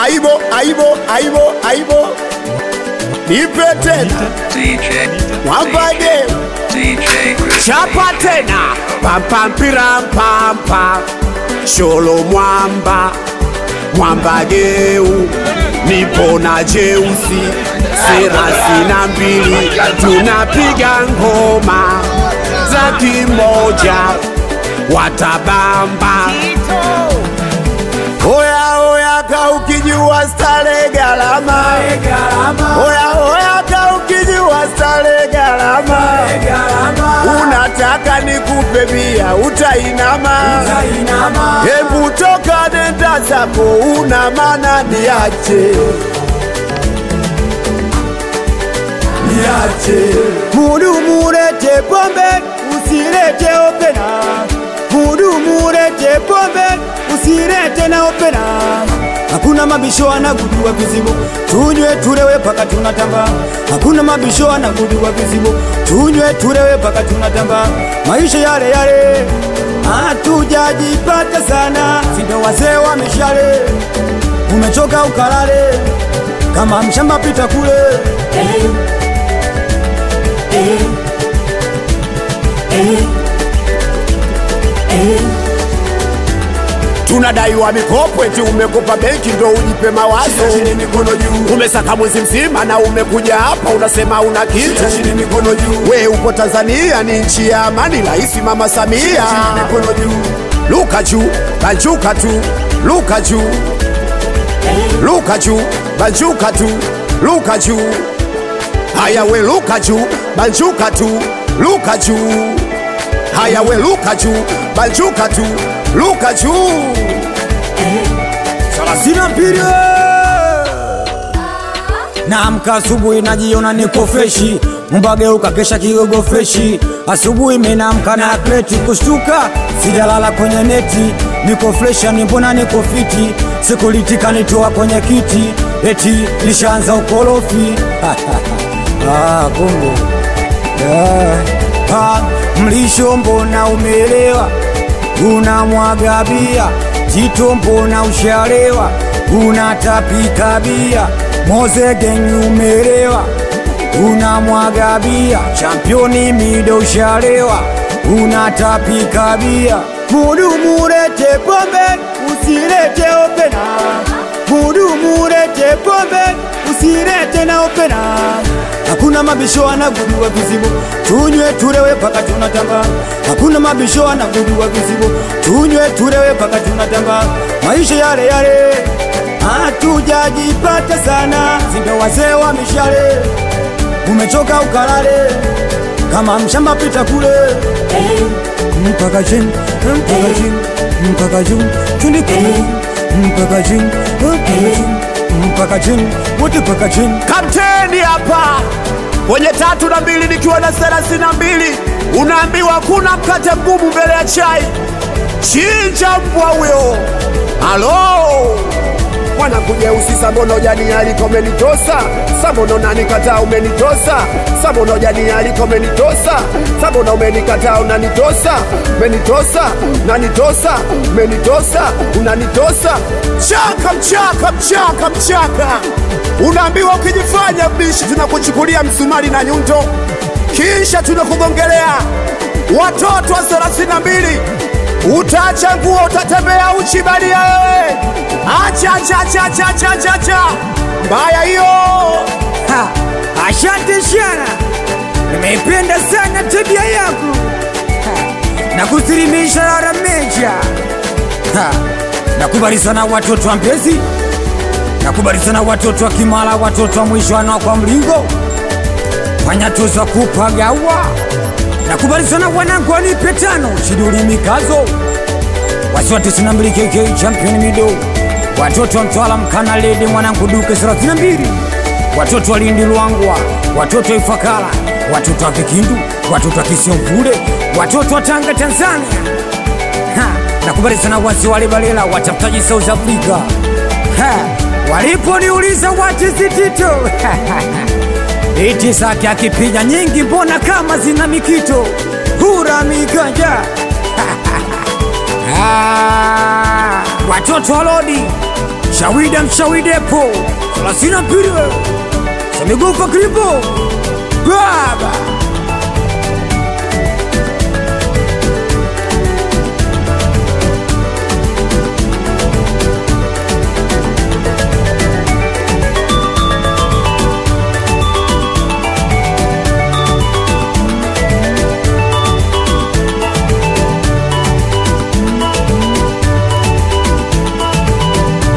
aibo nipe tena mwambade chapa tena pampampirampa sholo mwambageu nipona jeusi serasina mbili tunapiga ngoma za kimoja watabamba Oya kaukijua stale galama Oya kaukijua stale galama Unataka nikupe bia utainama Hebu toka nenda zako una maana niache Mudu murete pombe usirete opena Mudu murete pombe usirete na opena Hakuna mabisho anagudua vizibo Tunywe tulewe paka tunatamba Hakuna mabisho anagudua vizibo Tunywe tulewe paka tunatamba Maisha yale hatujajipata sana Sindo wazee wa mishale Umechoka ukalale Kama mshamba pita kule Tunadaiwa mikopo eti umekopa benki ndo ujipe mawazo chini mikono juu Umesaka mwezi mzima na umekuja hapa unasema una kitu chini mikono juu We upo Tanzania ni nchi ya amani Rais Mama Samia chini mikono juu Luka juu, banjuka tu, luka juu Luka juu, banjuka tu, luka juu Haya we luka juu, banjuka tu, luka juu Haya we luka juu, banjuka tu, luka juu Salasina mpire Naamka asubuhi najiona niko freshi Mbageuka kesha kigogo freshi Asubuhi menaamka na atleti kushtuka Sijalala kwenye neti Niko fresha mbona niko fiti Sikulitika nitoa kwenye kiti Eti lishaanza ukorofi kumbe Mlisho mbona umelewa Unamwaga bia Tito mbona ushalewa Unatapika bia Moze gengi umelewa Unamwaga bia Championi mido ushalewa Unatapika bia Mudu murete pombe Usirete opena Mudu murete pombe Usirete na opena Hakuna mabisho anagudua vizibo Tunywe tulewe paka tunatamba Hakuna mabisho anagudua vizibo Tunywe tulewe paka tunatamba Maisha yale hatujajipata sana Sindo wazee wa mishale Umechoka ukalale Kama mshamba pita kule Mpaka chini Mpaka juu Tundika Mpaka chini Mpaka chini wote mpaka chini Kapteni hapa kwenye 3 na 2 nikiwa na 32 Unaambiwa kuna mkate mgumu mbele ya chai Chinja mbwa huyo Halo Wanakuja usisa mbono jani aliko menitosa Sabono nani kata umenitosa Sabono jani aliko menitosa Sabono umenikata unanitosa Menitosa, nanitosa Menitosa, unanitosa Mchaka Unaambiwa ukijifanya bishi tunakuchukulia msumari na nyundo Kisha tunakugongelea Watoto wa 32 Utaacha nguo utatembea uchi bali ya wewe Acha Mbaya hiyo Asante sana Nimeipenda sana tabia yako Na kusirimisha lara meja Nakubali sana watoto wa Mbezi Nakubali sana watoto wa Kimala Watoto wa Mwishoano kwa Mlingo Wanyatoza kupagawa Nakubali sana wanangu wanipe 5 Shiduli mikazo Wasiwate 92 KK champion mido Watoto wa Mtwala Mkana Lady mwanangu Duke 32 Watoto wa Lindi Luangwa Watoto wa Ifakala Watoto wa Vikindu Watoto wa Kisiomvule Watoto wa Tanga Tanzania Nakubali sana wasi wale balela Watafutaji South Africa Walipo niuliza watizitito Iti saki akipinya nyingi mbona kama zina mikito Hura mikanja Watoto wa Lodi Shawida mshawidepo 32 Samigufa kripo